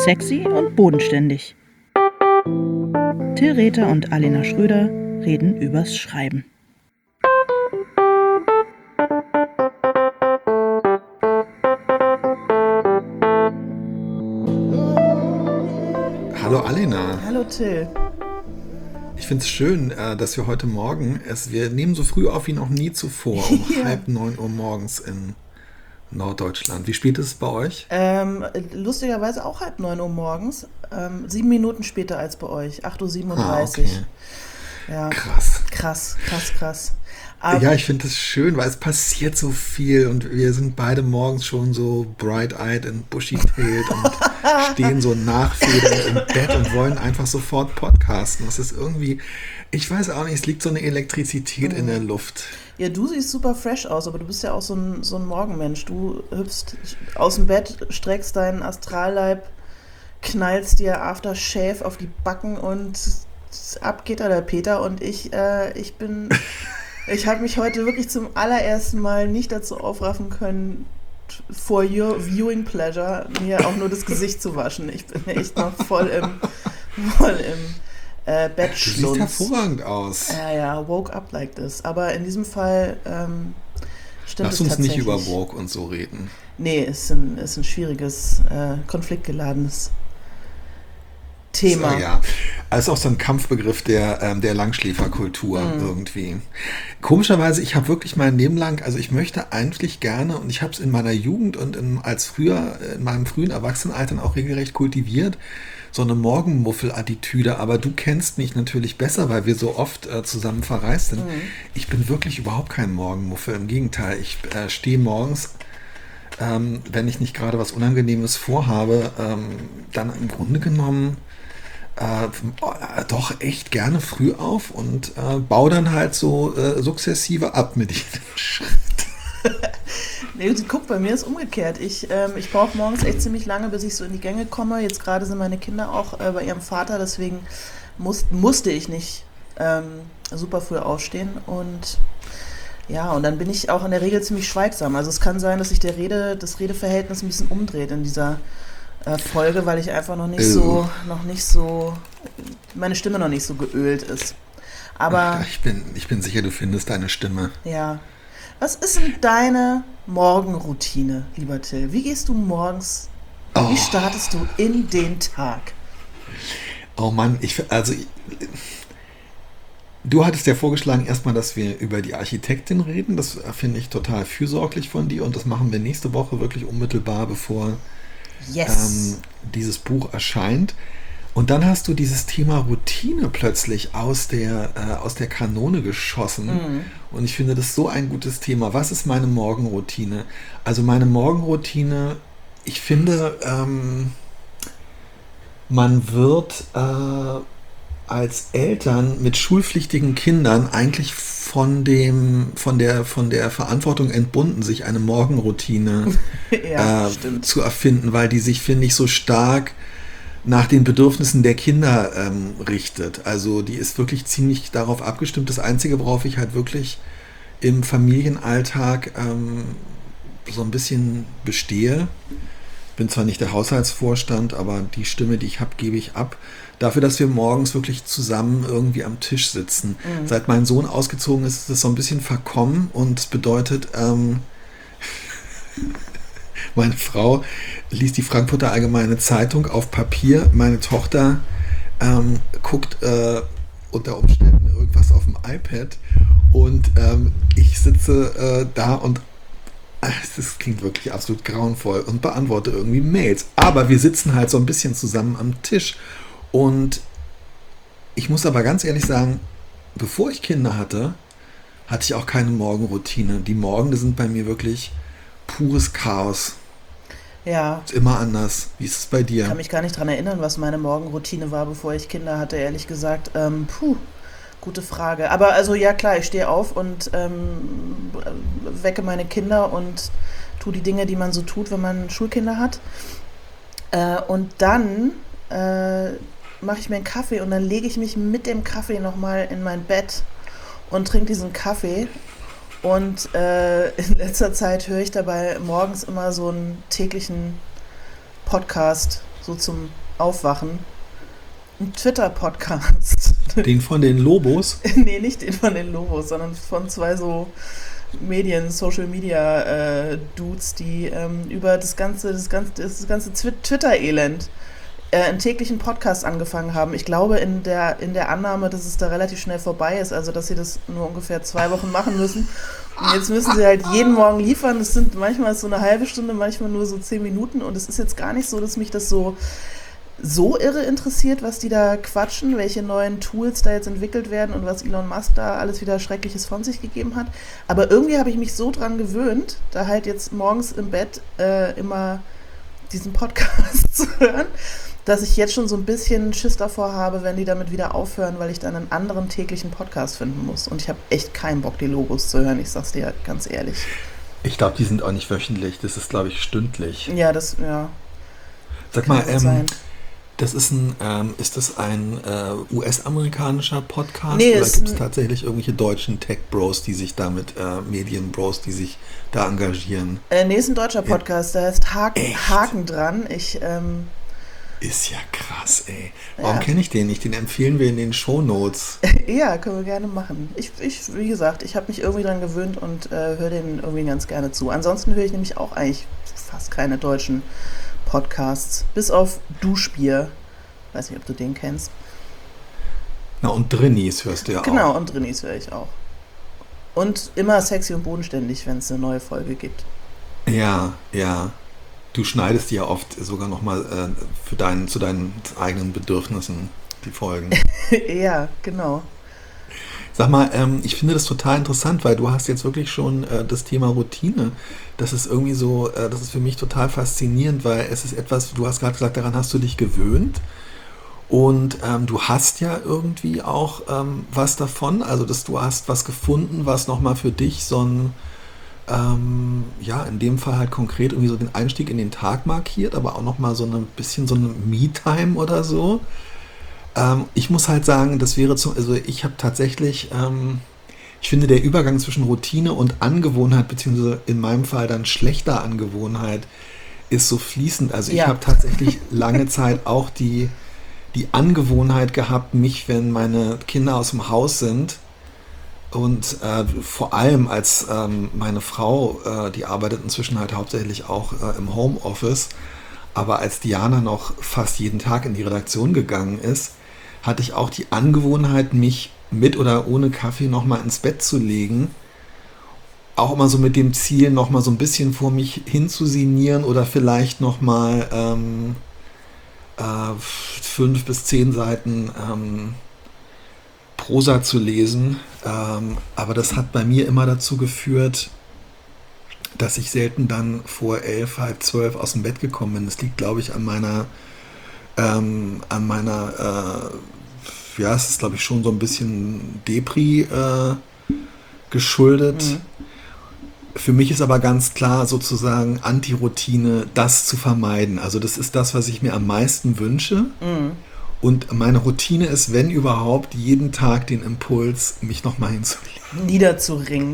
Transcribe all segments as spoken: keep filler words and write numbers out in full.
Sexy und bodenständig. Till Rether und Alena Schröder reden übers Schreiben. Hallo Alena. Hallo Till. Ich finde es schön, dass wir heute Morgen, es, wir nehmen so früh auf wie noch nie zuvor, um ja. halb neun Uhr morgens in Norddeutschland. Wie spät ist es bei euch? Ähm, lustigerweise auch halb neun Uhr morgens, ähm, sieben Minuten später als bei euch, acht Uhr siebenunddreißig. Ah, okay. Ja. Krass. Krass, krass, krass. Aber ja, ich finde es schön, weil es passiert so viel und wir sind beide morgens schon so bright-eyed und bushy-tailed und stehen so nachfedernd im Bett und wollen einfach sofort podcasten. Das ist irgendwie, ich weiß auch nicht, es liegt so eine Elektrizität mhm. in der Luft. Ja, du siehst super fresh aus, aber du bist ja auch so ein, so ein Morgenmensch. Du hüpfst aus dem Bett, streckst deinen Astralleib, knallst dir Aftershave auf die Backen und ab geht da der Peter und ich, äh, ich bin... Ich habe mich heute wirklich zum allerersten Mal nicht dazu aufraffen können, for your viewing pleasure, mir auch nur das Gesicht zu waschen. Ich bin echt noch voll im, voll im äh, Bett schlunz. Du siehst hervorragend aus. Ja, ja, woke up like this. Aber in diesem Fall ähm, stimmt Lass es uns tatsächlich. nicht über woke und so reden. Nee, ist ein, ist ein schwieriges, äh, konfliktgeladenes Thema. So, ja, ist auch so ein Kampfbegriff der, ähm, der Langschläferkultur mm. irgendwie. Komischerweise, ich habe wirklich mein Leben lang, also ich möchte eigentlich gerne, und ich habe es in meiner Jugend und in, als früher, in meinem frühen Erwachsenenalter auch regelrecht kultiviert, so eine Morgenmuffel-Attitüde, aber du kennst mich natürlich besser, weil wir so oft äh, zusammen verreist sind. Mm. Ich bin wirklich überhaupt kein Morgenmuffel, im Gegenteil, ich äh, stehe morgens, ähm, wenn ich nicht gerade was Unangenehmes vorhabe, ähm, dann im Grunde genommen Äh, doch echt gerne früh auf und äh, baue dann halt so äh, sukzessive ab mit jedem Schritt. Nee, guck, bei mir ist umgekehrt. Ich, ähm, ich brauche morgens echt ziemlich lange, bis ich so in die Gänge komme. Jetzt gerade sind meine Kinder auch äh, bei ihrem Vater, deswegen muss, musste ich nicht ähm, super früh aufstehen und ja, und dann bin ich auch in der Regel ziemlich schweigsam. Also es kann sein, dass sich der Rede, das Redeverhältnis ein bisschen umdreht in dieser Folge, weil ich einfach noch nicht so, noch nicht so, meine Stimme noch nicht so geölt ist. Aber Ach, ich bin, ich bin sicher, du findest deine Stimme. Ja. Was ist denn deine Morgenroutine, lieber Till? Wie gehst du morgens, oh. wie startest du in den Tag? Oh Mann, ich, also, ich, du hattest ja vorgeschlagen erstmal, dass wir über die Architektin reden. Das finde ich total fürsorglich von dir und das machen wir nächste Woche wirklich unmittelbar, bevor Yes. Ähm, dieses Buch erscheint. Und dann hast du dieses Thema Routine plötzlich aus der, äh, aus der Kanone geschossen. Mhm. Und ich finde das so ein gutes Thema. Was ist meine Morgenroutine? Also meine Morgenroutine, ich finde, ähm, man wird äh, als Eltern mit schulpflichtigen Kindern eigentlich von dem, von der, von der Verantwortung entbunden, sich eine Morgenroutine ja, äh, zu erfinden, weil die sich, finde ich, so stark nach den Bedürfnissen der Kinder ähm, richtet. Also die ist wirklich ziemlich darauf abgestimmt. Das Einzige, worauf ich halt wirklich im Familienalltag ähm, so ein bisschen bestehe, bin zwar nicht der Haushaltsvorstand, aber die Stimme, die ich habe, gebe ich ab. Dafür, dass wir morgens wirklich zusammen irgendwie am Tisch sitzen. Mhm. Seit mein Sohn ausgezogen ist, ist es so ein bisschen verkommen und es bedeutet, ähm, meine Frau liest die Frankfurter Allgemeine Zeitung auf Papier, meine Tochter ähm, guckt äh, unter Umständen irgendwas auf dem iPad und ähm, ich sitze äh, da und das klingt wirklich absolut grauenvoll und beantworte irgendwie Mails. Aber wir sitzen halt so ein bisschen zusammen am Tisch. Und ich muss aber ganz ehrlich sagen, bevor ich Kinder hatte, hatte ich auch keine Morgenroutine. Die Morgen sind bei mir wirklich pures Chaos. Ja. Ist immer anders. Wie ist es bei dir? Ich kann mich gar nicht dran erinnern, was meine Morgenroutine war, bevor ich Kinder hatte, ehrlich gesagt. Ähm, puh, gute Frage. Aber also ja klar, ich stehe auf und ähm, wecke meine Kinder und tue die Dinge, die man so tut, wenn man Schulkinder hat. Äh, und dann äh, mache ich mir einen Kaffee und dann lege ich mich mit dem Kaffee nochmal in mein Bett und trinke diesen Kaffee. Und äh, in letzter Zeit höre ich dabei morgens immer so einen täglichen Podcast so zum Aufwachen. Ein Twitter-Podcast. Den von den Lobos? Nee, nicht den von den Lobos, sondern von zwei so Medien, Social-Media-Dudes, die ähm, über das ganze, das ganze, das ganze Twitter-Elend äh, einen täglichen Podcast angefangen haben. Ich glaube in der, in der Annahme, dass es da relativ schnell vorbei ist, also dass sie das nur ungefähr zwei Wochen machen müssen. Und jetzt müssen sie halt jeden Morgen liefern. Das sind manchmal so eine halbe Stunde, manchmal nur so zehn Minuten. Und es ist jetzt gar nicht so, dass mich das so so irre interessiert, was die da quatschen, welche neuen Tools da jetzt entwickelt werden und was Elon Musk da alles wieder Schreckliches von sich gegeben hat. Aber irgendwie habe ich mich so dran gewöhnt, da halt jetzt morgens im Bett äh, immer diesen Podcast zu hören, dass ich jetzt schon so ein bisschen Schiss davor habe, wenn die damit wieder aufhören, weil ich dann einen anderen täglichen Podcast finden muss. Und ich habe echt keinen Bock, die Logos zu hören, ich sag's dir ganz ehrlich. Ich glaube, die sind auch nicht wöchentlich, das ist, glaube ich, stündlich. Ja, das, ja. Sag mal, ähm, das ist ein, ähm, ist das ein äh, U S-amerikanischer Podcast? Nee, oder gibt es ein tatsächlich irgendwelche deutschen Tech-Bros, die sich damit, äh, Medien-Bros, die sich da engagieren? Äh, nee, ist ein deutscher Podcast, der heißt Haken, Haken dran. Ich, ähm, Ist ja krass, ey. Warum Ja. kenne ich den nicht? Den empfehlen wir in den Shownotes. Ja, können wir gerne machen. Ich, ich wie gesagt, ich habe mich irgendwie dran gewöhnt und äh, höre den irgendwie ganz gerne zu. Ansonsten höre ich nämlich auch eigentlich fast keine deutschen Podcasts, bis auf Duschbier. Weiß nicht, ob du den kennst. Na, und Drinnies hörst du ja Genau, auch. und Drinnies höre ich auch. Und immer sexy und bodenständig, wenn es eine neue Folge gibt. Ja, ja. Du schneidest die ja oft sogar nochmal äh, für deinen, zu deinen eigenen Bedürfnissen, die Folgen. Ja, genau. Sag mal, ähm, ich finde das total interessant, weil du hast jetzt wirklich schon äh, das Thema Routine. Das ist irgendwie so, äh, das ist für mich total faszinierend, weil es ist etwas, du hast gerade gesagt, daran hast du dich gewöhnt. Und ähm, du hast ja irgendwie auch ähm, was davon, also dass du hast was gefunden, was nochmal für dich so ein, ähm, ja, in dem Fall halt konkret irgendwie so den Einstieg in den Tag markiert, aber auch nochmal so ein bisschen so eine Me-Time oder so. Ähm, ich muss halt sagen, das wäre so, also ich habe tatsächlich, ähm, ich finde der Übergang zwischen Routine und Angewohnheit, beziehungsweise in meinem Fall dann schlechter Angewohnheit, ist so fließend. Also ich Ja. habe tatsächlich lange Zeit auch die, die Angewohnheit gehabt, mich, wenn meine Kinder aus dem Haus sind und äh, vor allem als ähm, meine Frau, äh, die arbeitet inzwischen halt hauptsächlich auch äh, im Homeoffice, aber als Diana noch fast jeden Tag in die Redaktion gegangen ist, hatte ich auch die Angewohnheit, mich mit oder ohne Kaffee nochmal ins Bett zu legen. Auch immer so mit dem Ziel, nochmal so ein bisschen vor mich hinzusinieren oder vielleicht nochmal ähm, äh, fünf bis zehn Seiten ähm, Prosa zu lesen. Ähm, aber das hat bei mir immer dazu geführt, dass ich selten dann vor elf, halb zwölf aus dem Bett gekommen bin. Das liegt, glaube ich, an meiner, ähm, an meiner, äh, ja, es ist, glaube ich, schon so ein bisschen Depri äh, geschuldet. Mhm. Für mich ist aber ganz klar sozusagen Anti-Routine, das zu vermeiden. Also das ist das, was ich mir am meisten wünsche. Mhm. Und meine Routine ist, wenn überhaupt, jeden Tag den Impuls, mich nochmal hinzulegen. Niederzuringen.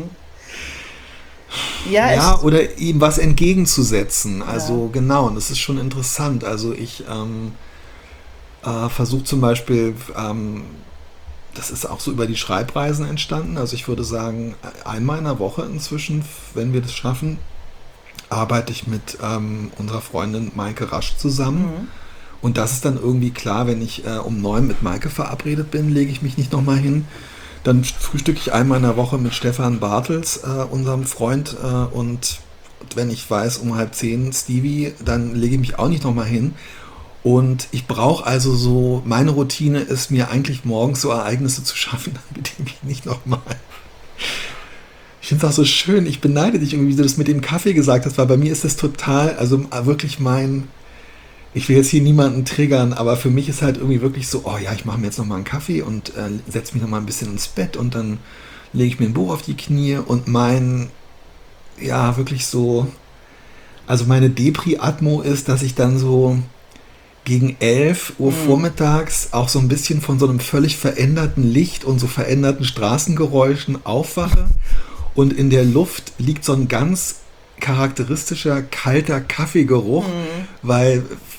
Ja, Ja, es, oder ihm was entgegenzusetzen. Also Ja. genau, und das ist schon interessant. Also ich ähm, äh, versuche zum Beispiel, ähm, das ist auch so über die Schreibreisen entstanden. Also ich würde sagen, einmal in der Woche inzwischen, wenn wir das schaffen, arbeite ich mit ähm, unserer Freundin Maike Rasch zusammen. Mhm. Und das ist dann irgendwie klar, wenn ich äh, um neun mit Maike verabredet bin, lege ich mich nicht nochmal hin. Dann frühstücke ich einmal in der Woche mit Stefan Bartels, äh, unserem Freund. Äh, und wenn ich weiß, um halb zehn Stevie, dann lege ich mich auch nicht nochmal hin. Und ich brauche also so, meine Routine ist mir eigentlich morgens so Ereignisse zu schaffen, damit ich mich nicht nochmal... Ich finde es auch so schön, ich beneide dich irgendwie, wie du das mit dem Kaffee gesagt hast, weil bei mir ist das total, also wirklich mein... Ich will jetzt hier niemanden triggern, aber für mich ist halt irgendwie wirklich so, oh ja, ich mache mir jetzt nochmal einen Kaffee und äh, setze mich nochmal ein bisschen ins Bett und dann lege ich mir ein Buch auf die Knie und mein, ja, wirklich so, also meine Depri-Atmo ist, dass ich dann so gegen elf Uhr Mhm. vormittags auch so ein bisschen von so einem völlig veränderten Licht und so veränderten Straßengeräuschen aufwache und in der Luft liegt so ein ganz charakteristischer kalter Kaffeegeruch, Mhm. weil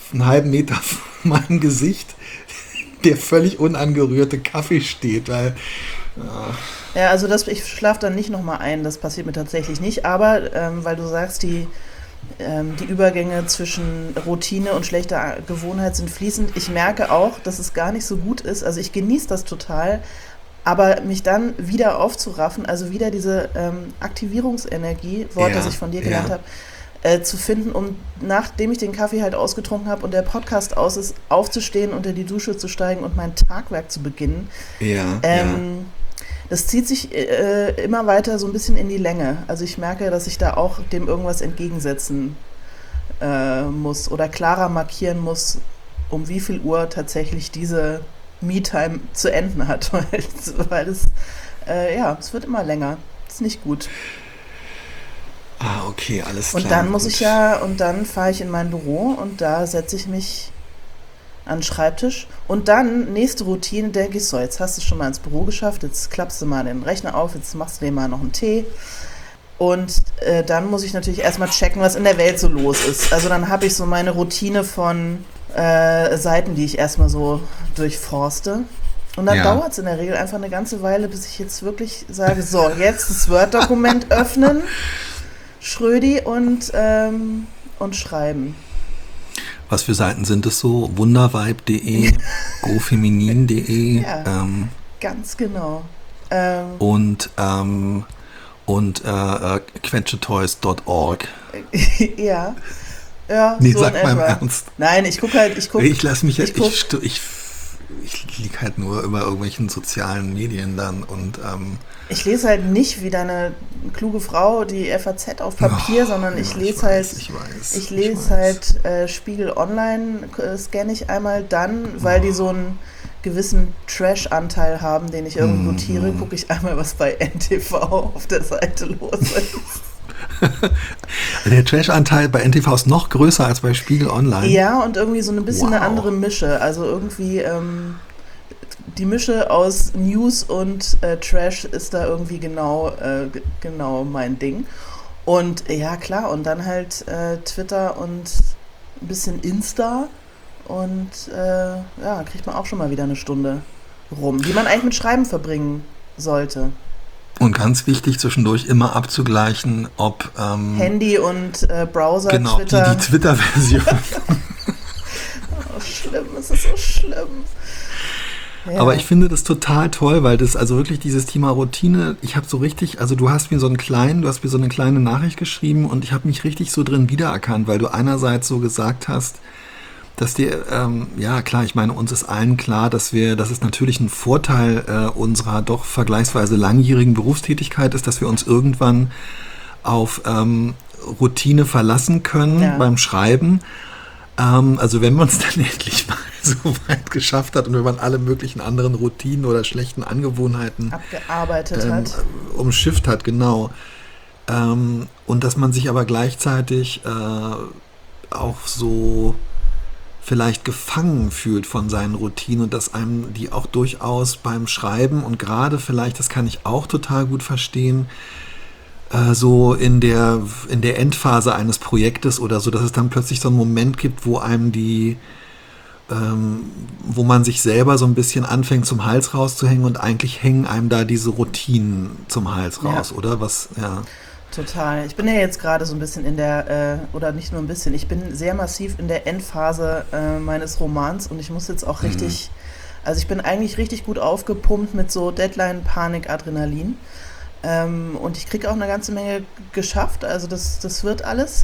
einen halben Meter von meinem Gesicht der völlig unangerührte Kaffee steht, weil ja. Ja, also das, ich schlafe dann nicht nochmal ein, das passiert mir tatsächlich nicht, aber ähm, weil du sagst, die, ähm, die Übergänge zwischen Routine und schlechter Gewohnheit sind fließend. Ich merke auch, dass es gar nicht so gut ist, also ich genieße das total, aber mich dann wieder aufzuraffen, also wieder diese ähm, Aktivierungsenergie, Wort, ja, das ich von dir gelernt ja. habe, äh, zu finden, um nachdem ich den Kaffee halt ausgetrunken habe und der Podcast aus ist, aufzustehen, unter die Dusche zu steigen und mein Tagwerk zu beginnen. Ja, ähm, ja. Das zieht sich äh, immer weiter so ein bisschen in die Länge. Also ich merke, dass ich da auch dem irgendwas entgegensetzen äh, muss oder klarer markieren muss, um wie viel Uhr tatsächlich diese Me-Time zu enden hat, weil, weil es, äh, ja, es wird immer länger. Ist nicht gut. Ah, okay, alles klar. Und dann muss gut. ich ja, und dann fahre ich in mein Büro und da setze ich mich an den Schreibtisch und dann, nächste Routine, denke ich, so, jetzt hast du schon mal ins Büro geschafft, jetzt klappst du mal den Rechner auf, jetzt machst du dir mal noch einen Tee und äh, dann muss ich natürlich erstmal checken, was in der Welt so los ist. Also dann habe ich so meine Routine von äh, Seiten, die ich erstmal so durchforste. Und dann Ja. dauert es in der Regel einfach eine ganze Weile, bis ich jetzt wirklich sage, so, jetzt das Word-Dokument öffnen, Schrödi und, ähm, und schreiben. Was für Seiten sind es so? Wundervibe punkt de, gofeminin punkt de Ja. ähm, Ganz genau. Ähm, und, ähm, und äh, äh, quetschetoys punkt org. ja. Ja, Nee, so in sag mal im etwa. Ernst. Nein, ich gucke halt, ich gucke. Ich lasse mich ich jetzt, guck- ich, stu- ich, ich lieg halt nur über irgendwelchen sozialen Medien dann und ähm, Ich lese halt nicht wie deine kluge Frau die F A Z auf Papier, oh, sondern ja, ich lese weiß, halt, ich weiß, ich lese weiß. halt äh, Spiegel Online, äh, scanne ich einmal dann, weil die so einen gewissen Trash-Anteil haben, den ich irgendwie Mhm. notiere, gucke ich einmal, was bei N T V auf der Seite los ist. Der Trash-Anteil bei N T V ist noch größer als bei Spiegel Online. Ja, und irgendwie so ein bisschen eine Wow. andere Mische. Also irgendwie ähm, die Mische aus News und äh, Trash ist da irgendwie genau, äh, g- genau mein Ding. Und ja, klar, und dann halt äh, Twitter und ein bisschen Insta. Und äh, ja, kriegt man auch schon mal wieder eine Stunde rum, die man eigentlich mit Schreiben verbringen sollte. Und ganz wichtig, zwischendurch immer abzugleichen, ob ähm, Handy und äh, Browser, genau, Twitter. die, die Twitter-Version. Oh, schlimm, es ist so schlimm. Ja. Aber ich finde das total toll, weil das also wirklich dieses Thema Routine, ich habe so richtig, also du hast mir so einen kleinen, du hast mir so eine kleine Nachricht geschrieben und ich habe mich richtig so drin wiedererkannt, weil du einerseits so gesagt hast, dass dir, ähm, ja klar, ich meine, uns ist allen klar, dass wir, dass es natürlich ein Vorteil äh, unserer doch vergleichsweise langjährigen Berufstätigkeit ist, dass wir uns irgendwann auf ähm, Routine verlassen können Ja. beim Schreiben. Ähm, also wenn man es dann endlich mal so weit geschafft hat und wenn man alle möglichen anderen Routinen oder schlechten Angewohnheiten abgearbeitet ähm, hat. umschifft hat, genau. Ähm, und dass man sich aber gleichzeitig äh, auch so vielleicht gefangen fühlt von seinen Routinen und dass einem die auch durchaus beim Schreiben und gerade vielleicht, das kann ich auch total gut verstehen, äh, so in der, in der Endphase eines Projektes oder so, dass es dann plötzlich so einen Moment gibt, wo einem die ähm, wo man sich selber so ein bisschen anfängt zum Hals rauszuhängen und eigentlich hängen einem da diese Routinen zum Hals Ja. raus, oder? Was, ja. Total. Ich bin ja jetzt gerade so ein bisschen in der, äh, oder nicht nur ein bisschen, ich bin sehr massiv in der Endphase äh, meines Romans und ich muss jetzt auch richtig, also ich bin eigentlich richtig gut aufgepumpt mit so Deadline, Panik, Adrenalin. Ähm, und ich kriege auch eine ganze Menge geschafft, also das, das wird alles.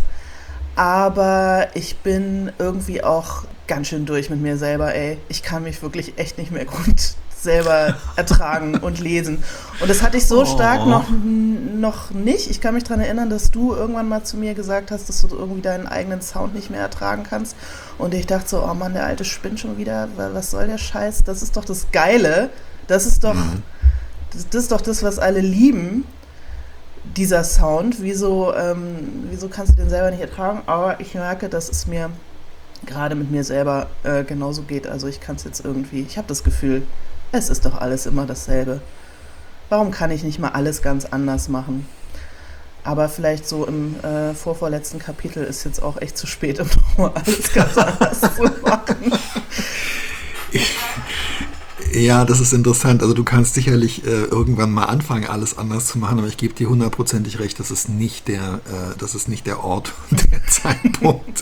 Aber ich bin irgendwie auch ganz schön durch mit mir selber, ey. Ich kann mich wirklich echt nicht mehr gut selber ertragen und lesen. Und das hatte ich so Oh. stark noch, noch nicht. Ich kann mich daran erinnern, dass du irgendwann mal zu mir gesagt hast, dass du irgendwie deinen eigenen Sound nicht mehr ertragen kannst. Und ich dachte so, oh Mann, der alte spinnt schon wieder. Was soll der Scheiß? Das ist doch das Geile. Das ist doch, Mhm. das, das ist doch das, was alle lieben. Dieser Sound. Wieso, ähm, wieso kannst du den selber nicht ertragen? Aber ich merke, dass es mir gerade mit mir selber äh, genauso geht. Also ich kann es jetzt irgendwie, ich habe das Gefühl, es ist doch alles immer dasselbe. Warum kann ich nicht mal alles ganz anders machen? Aber vielleicht so im äh, vorvorletzten Kapitel ist jetzt auch echt zu spät, um nochmal alles ganz anders zu machen. Ja, das ist interessant. Also du kannst sicherlich äh, irgendwann mal anfangen, alles anders zu machen, aber ich gebe dir hundertprozentig recht, das ist nicht der, äh, das ist nicht der Ort und der Zeitpunkt.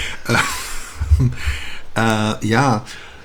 äh, äh, ja,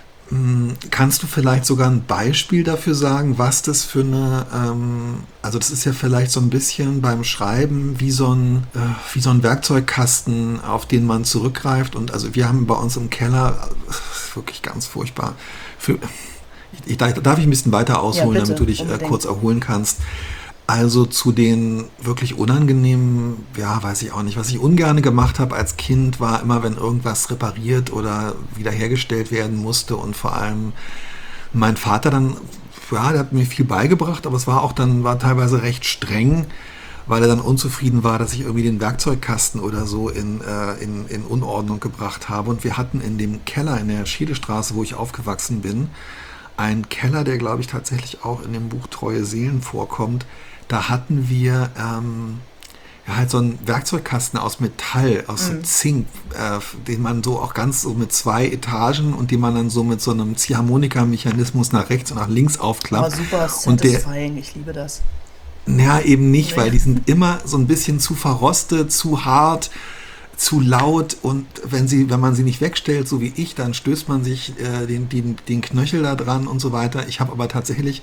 mh, kannst du vielleicht sogar ein Beispiel dafür sagen, was das für eine, ähm, also das ist ja vielleicht so ein bisschen beim Schreiben wie so ein, äh, wie so ein Werkzeugkasten, auf den man zurückgreift. Und also wir haben bei uns im Keller, äh, wirklich ganz furchtbar, für, Ich, ich, darf ich ein bisschen weiter ausholen, ja, bitte, damit du dich äh, kurz erholen kannst. Also zu den wirklich unangenehmen, ja, weiß ich auch nicht, was ich ungern gemacht habe als Kind, war immer, wenn irgendwas repariert oder wiederhergestellt werden musste und vor allem mein Vater dann, ja, der hat mir viel beigebracht, aber es war auch dann, war teilweise recht streng, weil er dann unzufrieden war, dass ich irgendwie den Werkzeugkasten oder so in, äh, in, in Unordnung gebracht habe. Und wir hatten in dem Keller in der Schiedestraße, wo ich aufgewachsen bin, ein Keller, der, glaube ich, tatsächlich auch in dem Buch Treue Seelen vorkommt. Da hatten wir ähm, ja, halt so einen Werkzeugkasten aus Metall, aus mm. Zink, äh, den man so auch ganz so mit zwei Etagen und den man dann so mit so einem Ziehharmonika-Mechanismus nach rechts und nach links aufklappt. Oh, super satisfying, ich liebe das. Ja, eben nicht, Nee. weil die sind immer so ein bisschen zu verrostet, zu hart, zu laut, und wenn sie, wenn man sie nicht wegstellt, so wie ich, dann stößt man sich äh, den, den, den Knöchel da dran und so weiter. Ich habe aber tatsächlich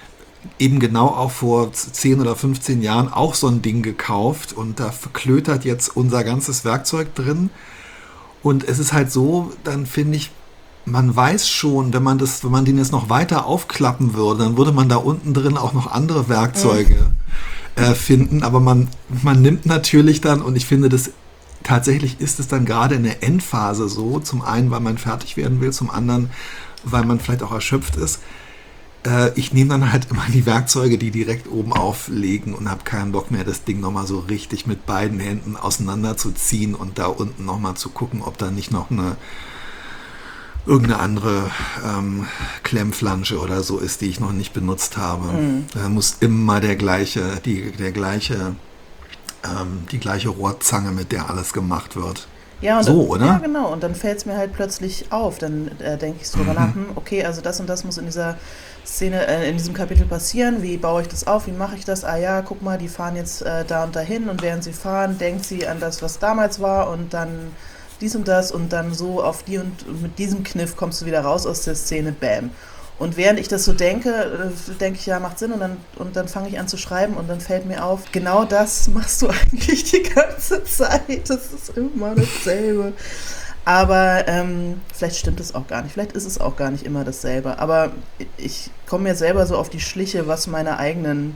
eben genau auch vor zehn oder fünfzehn Jahren auch so ein Ding gekauft, und da verklötert jetzt unser ganzes Werkzeug drin. Und es ist halt so, dann finde ich, man weiß schon, wenn man das, wenn man den jetzt noch weiter aufklappen würde, dann würde man da unten drin auch noch andere Werkzeuge mhm. äh, finden. Aber man, man nimmt natürlich dann, und ich finde, das tatsächlich ist es dann gerade in der Endphase so, zum einen, weil man fertig werden will, zum anderen, weil man vielleicht auch erschöpft ist. Äh, ich nehme dann halt immer die Werkzeuge, die direkt oben auflegen, und habe keinen Bock mehr, das Ding nochmal so richtig mit beiden Händen auseinanderzuziehen und da unten nochmal zu gucken, ob da nicht noch eine irgendeine andere ähm, Klemmflansche oder so ist, die ich noch nicht benutzt habe. Mhm. Da muss immer der gleiche, die, der gleiche ähm, die gleiche Rohrzange, mit der alles gemacht wird. Ja, und so, dann, oder? Ja, genau. Und dann fällt es mir halt plötzlich auf. Dann äh, denke ich so drüber nach, hm, okay, also das und das muss in dieser Szene, äh, in diesem Kapitel passieren. Wie baue ich das auf? Wie mache ich das? Ah ja, guck mal, die fahren jetzt äh, da und dahin, und während sie fahren, denkt sie an das, was damals war, und dann dies und das, und dann so auf die, und, und mit diesem Kniff kommst du wieder raus aus der Szene, bam. Und während ich das so denke, denke ich, ja, macht Sinn, und dann, und dann fange ich an zu schreiben, und dann fällt mir auf, genau das machst du eigentlich die ganze Zeit. Das ist immer dasselbe. Aber ähm, vielleicht stimmt es auch gar nicht. Vielleicht ist es auch gar nicht immer dasselbe. Aber ich komme mir selber so auf die Schliche, was meine eigenen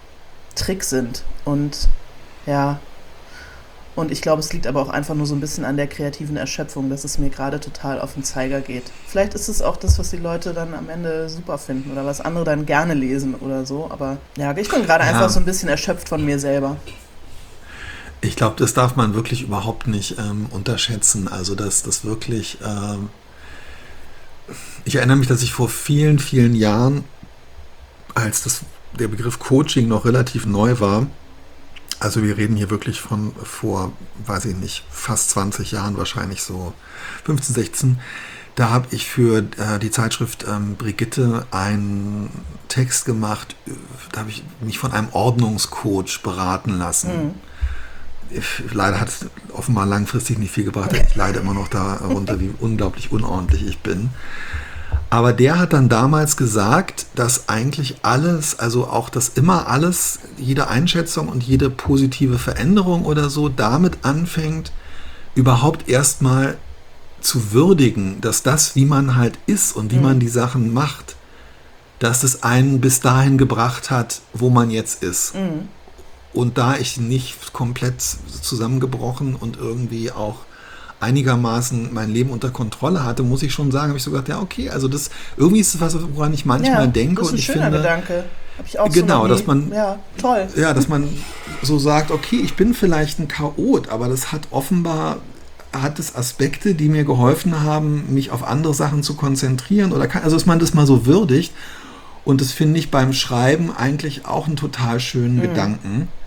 Tricks sind. Und ja, und ich glaube, es liegt aber auch einfach nur so ein bisschen an der kreativen Erschöpfung, dass es mir gerade total auf den Zeiger geht. Vielleicht ist es auch das, was die Leute dann am Ende super finden oder was andere dann gerne lesen oder so. Aber ja, ich bin gerade ja. einfach so ein bisschen erschöpft von mir selber. Ich glaube, das darf man wirklich überhaupt nicht ähm, unterschätzen. Also, dass das wirklich... Ähm ich erinnere mich, dass ich vor vielen, vielen Jahren, als das, der Begriff Coaching noch relativ neu war, also wir reden hier wirklich von vor, weiß ich nicht, fast zwanzig Jahren, wahrscheinlich so fünfzehn, sechzehn. Da habe ich für äh, die Zeitschrift ähm, Brigitte einen Text gemacht, da habe ich mich von einem Ordnungscoach beraten lassen. Mhm. Ich, leider hat es offenbar langfristig nicht viel gebracht. Ich leide immer noch darunter, wie unglaublich unordentlich ich bin. Aber der hat dann damals gesagt, dass eigentlich alles, also auch das immer alles, jede Einschätzung und jede positive Veränderung oder so damit anfängt, überhaupt erstmal zu würdigen, dass das, wie man halt ist und wie mhm. man die Sachen macht, dass es einen bis dahin gebracht hat, wo man jetzt ist. Mhm. Und da ich nicht komplett zusammengebrochen und irgendwie auch einigermaßen mein Leben unter Kontrolle hatte, muss ich schon sagen, habe ich so gedacht, ja okay, also das irgendwie ist es was, woran ich manchmal ja, denke, das ist ein und ich schöner finde, Gedanke. Hab ich auch genau, so dass man ja toll, ja, dass man so sagt, okay, ich bin vielleicht ein Chaot, aber das hat offenbar hat es Aspekte, die mir geholfen haben, mich auf andere Sachen zu konzentrieren, oder kann, also dass man das mal so würdigt, und das finde ich beim Schreiben eigentlich auch einen total schönen mhm. Gedanken.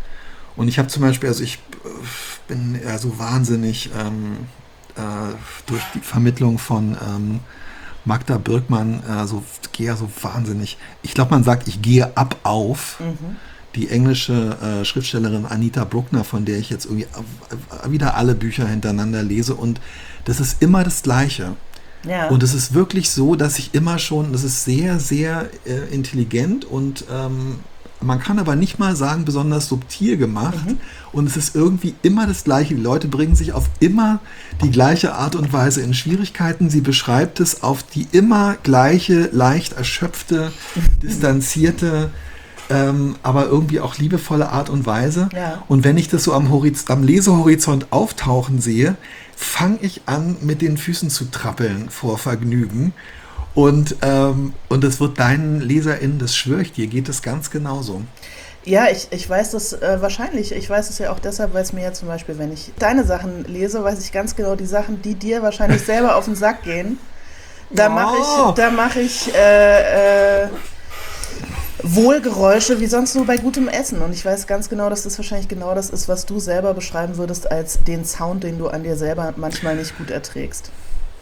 Und ich habe zum Beispiel, also ich bin ja so wahnsinnig ähm, äh, durch die Vermittlung von ähm, Magda Birkmann, äh, so gehe ja so wahnsinnig, ich glaube, man sagt, ich gehe ab auf Mhm. die englische äh, Schriftstellerin Anita Bruckner, von der ich jetzt irgendwie äh, wieder alle Bücher hintereinander lese, und das ist immer das Gleiche. Ja. Und es ist wirklich so, dass ich immer schon, das ist sehr, sehr äh, intelligent und ähm, man kann aber nicht mal sagen, besonders subtil gemacht. Mhm. Und es ist irgendwie immer das Gleiche. Die Leute bringen sich auf immer die gleiche Art und Weise in Schwierigkeiten. Sie beschreibt es auf die immer gleiche, leicht erschöpfte, distanzierte, ähm, aber irgendwie auch liebevolle Art und Weise. Ja. Und wenn ich das so am, Horiz- am Lesehorizont auftauchen sehe, fange ich an, mit den Füßen zu trappeln vor Vergnügen. Und, ähm, und es wird deinen LeserInnen, das schwöre ich dir, geht es ganz genauso. Ja, ich, ich weiß das äh, wahrscheinlich. Ich weiß es ja auch deshalb, weil es mir ja zum Beispiel, wenn ich deine Sachen lese, weiß ich ganz genau die Sachen, die dir wahrscheinlich selber auf den Sack gehen. Da mache ich, da mache ich äh, äh, Wohlgeräusche wie sonst nur bei gutem Essen. Und ich weiß ganz genau, dass das wahrscheinlich genau das ist, was du selber beschreiben würdest als den Sound, den du an dir selber manchmal nicht gut erträgst.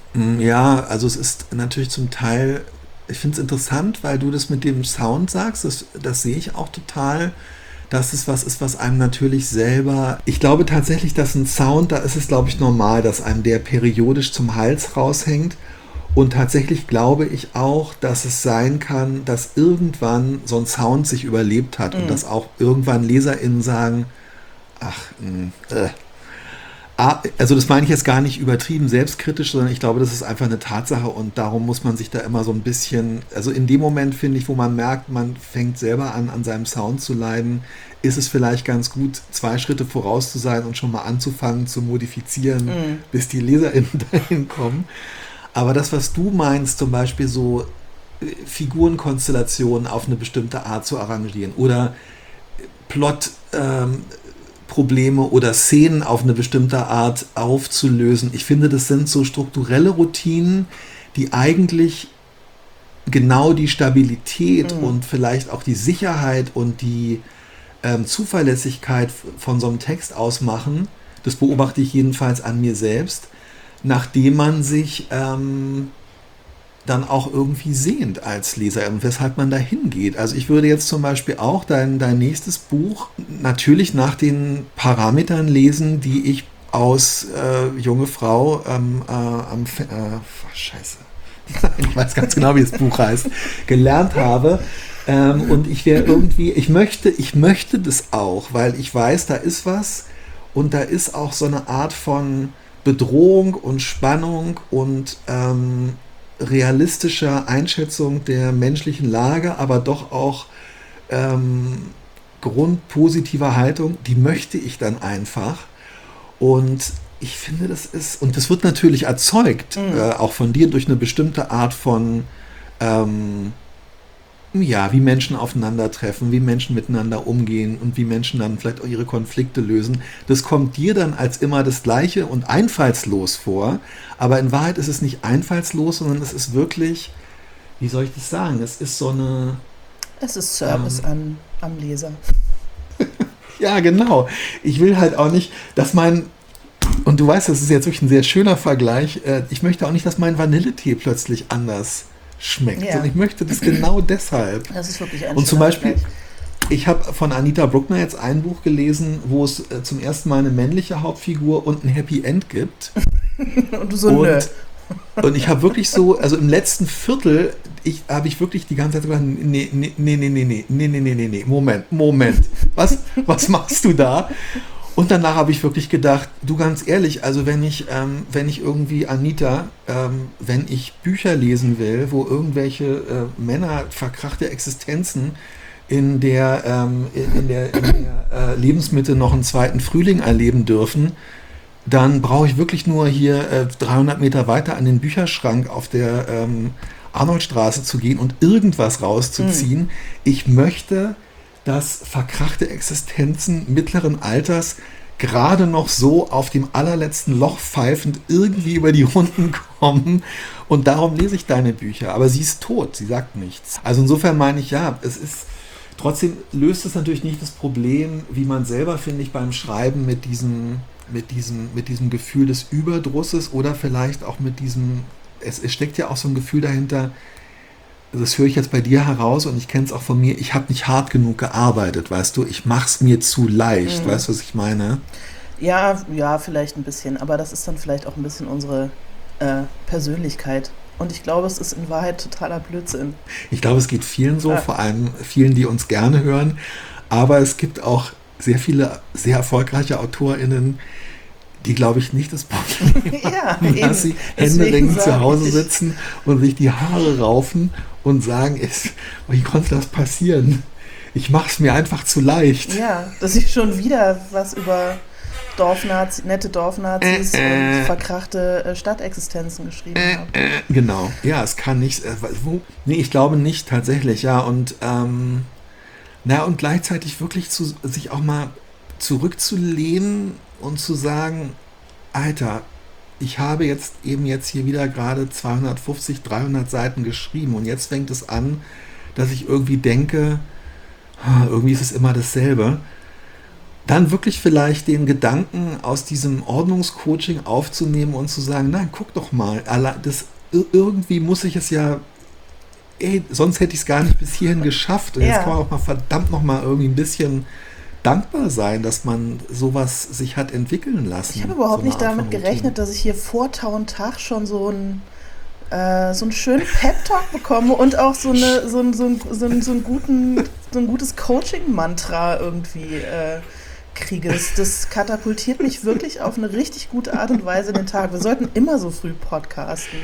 Ja, also es ist natürlich zum Teil, ich finde es interessant, weil du das mit dem Sound sagst, das, das sehe ich auch total, dass es was ist, was einem natürlich selber, ich glaube tatsächlich, dass ein Sound, da ist es glaube ich normal, dass einem der periodisch zum Hals raushängt, und tatsächlich glaube ich auch, dass es sein kann, dass irgendwann so ein Sound sich überlebt hat, mhm, und dass auch irgendwann LeserInnen sagen, ach, mh, äh, also das meine ich jetzt gar nicht übertrieben selbstkritisch, sondern ich glaube, das ist einfach eine Tatsache, und darum muss man sich da immer so ein bisschen, also in dem Moment finde ich, wo man merkt, man fängt selber an, an seinem Sound zu leiden, ist es vielleicht ganz gut, zwei Schritte voraus zu sein und schon mal anzufangen zu modifizieren, mhm, bis die LeserInnen dahin kommen. Aber das, was du meinst, zum Beispiel so Figurenkonstellationen auf eine bestimmte Art zu arrangieren oder Plot ähm, Probleme oder Szenen auf eine bestimmte Art aufzulösen. Ich finde, das sind so strukturelle Routinen, die eigentlich genau die Stabilität, mhm, und vielleicht auch die Sicherheit und die ähm, Zuverlässigkeit von so einem Text ausmachen. Das beobachte ich jedenfalls an mir selbst, nachdem man sich ähm, dann auch irgendwie sehnt als Leser und weshalb man da hingeht. Also ich würde jetzt zum Beispiel auch dein, dein nächstes Buch natürlich nach den Parametern lesen, die ich aus äh, junge Frau ähm, äh, am Fe- äh, Scheiße. Ich weiß ganz genau, wie das Buch heißt, gelernt habe. Ähm, und ich wäre irgendwie, ich möchte, ich möchte das auch, weil ich weiß, da ist was, und da ist auch so eine Art von Bedrohung und Spannung und ähm, realistischer Einschätzung der menschlichen Lage, aber doch auch ähm, grundpositiver Haltung, die möchte ich dann einfach. Und ich finde, das ist, und das wird natürlich erzeugt, mhm, äh, auch von dir durch eine bestimmte Art von, ähm, ja, wie Menschen aufeinandertreffen, wie Menschen miteinander umgehen und wie Menschen dann vielleicht auch ihre Konflikte lösen. Das kommt dir dann als immer das Gleiche und einfallslos vor, aber in Wahrheit ist es nicht einfallslos, sondern es ist wirklich, wie soll ich das sagen, es ist so eine... Es ist Service ähm, an, am Leser. Ja, genau. Ich will halt auch nicht, dass mein, und du weißt, das ist jetzt wirklich ein sehr schöner Vergleich, äh, ich möchte auch nicht, dass mein Vanilletee plötzlich anders schmeckt. Ja. Und ich möchte das genau deshalb. Das ist wirklich ein Und zum Beispiel, Vergleich. Ich habe von Anita Bruckner jetzt ein Buch gelesen, wo es äh, zum ersten Mal eine männliche Hauptfigur und ein Happy End gibt. Und du so, und, nö. Und ich habe wirklich so, also im letzten Viertel, ich habe ich wirklich die ganze Zeit gedacht, nee, nee, nee, nee, nee, nee, nee, nee, nee, nee, Moment, Moment. Was, was machst du da? Und danach habe ich wirklich gedacht, du, ganz ehrlich, also wenn ich, ähm, wenn ich irgendwie Anita, ähm, wenn ich Bücher lesen will, wo irgendwelche äh, Männer verkrachte Existenzen in der, ähm, in der, in der äh, Lebensmitte noch einen zweiten Frühling erleben dürfen, dann brauche ich wirklich nur hier äh, dreihundert Meter weiter an den Bücherschrank auf der ähm, Arnoldstraße zu gehen und irgendwas rauszuziehen. Mhm. Ich möchte, dass verkrachte Existenzen mittleren Alters gerade noch so auf dem allerletzten Loch pfeifend irgendwie über die Runden kommen. Und darum lese ich deine Bücher. Aber sie ist tot, sie sagt nichts. Also insofern meine ich, ja, es ist, Trotzdem löst es natürlich nicht das Problem, wie man selber, finde ich, beim Schreiben mit diesem, mit diesem, mit diesem Gefühl des Überdrusses oder vielleicht auch mit diesem, es, es steckt ja auch so ein Gefühl dahinter, das höre ich jetzt bei dir heraus und ich kenne es auch von mir, ich habe nicht hart genug gearbeitet, weißt du, ich mache es mir zu leicht, mhm. weißt du, was ich meine? Ja, ja, vielleicht ein bisschen, aber das ist dann vielleicht auch ein bisschen unsere äh, Persönlichkeit. Und ich glaube, es ist in Wahrheit totaler Blödsinn. Ich glaube, es geht vielen so, Ja. vor allem vielen, die uns gerne hören. Aber es gibt auch sehr viele sehr erfolgreiche AutorInnen, die, glaube ich, nicht das Problem Ja, haben, eben. dass sie Deswegen händeringend sag zu Hause ich- sitzen und sich die Haare raufen und sagen, ist, wie konnte das passieren? Ich mache es mir einfach zu leicht. Ja, dass ich schon wieder was über Dorfnazis, nette Dorfnazis Äh, äh. und verkrachte äh, Stadtexistenzen geschrieben habe. Genau, ja, es kann nicht. Äh, wo? Nee, ich glaube nicht tatsächlich, ja. Und ähm, na und gleichzeitig wirklich zu, sich auch mal zurückzulehnen und zu sagen, Alter, ich habe jetzt eben jetzt hier wieder gerade zweihundertfünfzig, dreihundert Seiten geschrieben und jetzt fängt es an, dass ich irgendwie denke, ah, irgendwie ist es immer dasselbe. Dann wirklich vielleicht den Gedanken aus diesem Ordnungscoaching aufzunehmen und zu sagen, nein, guck doch mal, das, irgendwie muss ich es ja, ey, sonst hätte ich es gar nicht bis hierhin geschafft. Und Ja. jetzt kann man auch mal verdammt noch mal irgendwie ein bisschen dankbar sein, dass man sowas sich hat entwickeln lassen. Ich habe überhaupt so eine nicht Art damit von Routine. gerechnet, dass ich hier vor Tau und Tag schon so ein äh, so einen schönen Pep-Talk bekomme und auch so, eine, so, ein, so, ein, so, ein, so, einen guten, so ein gutes Coaching-Mantra irgendwie äh, kriege. Das, das katapultiert mich wirklich auf eine richtig gute Art und Weise in den Tag. Wir sollten immer so früh podcasten.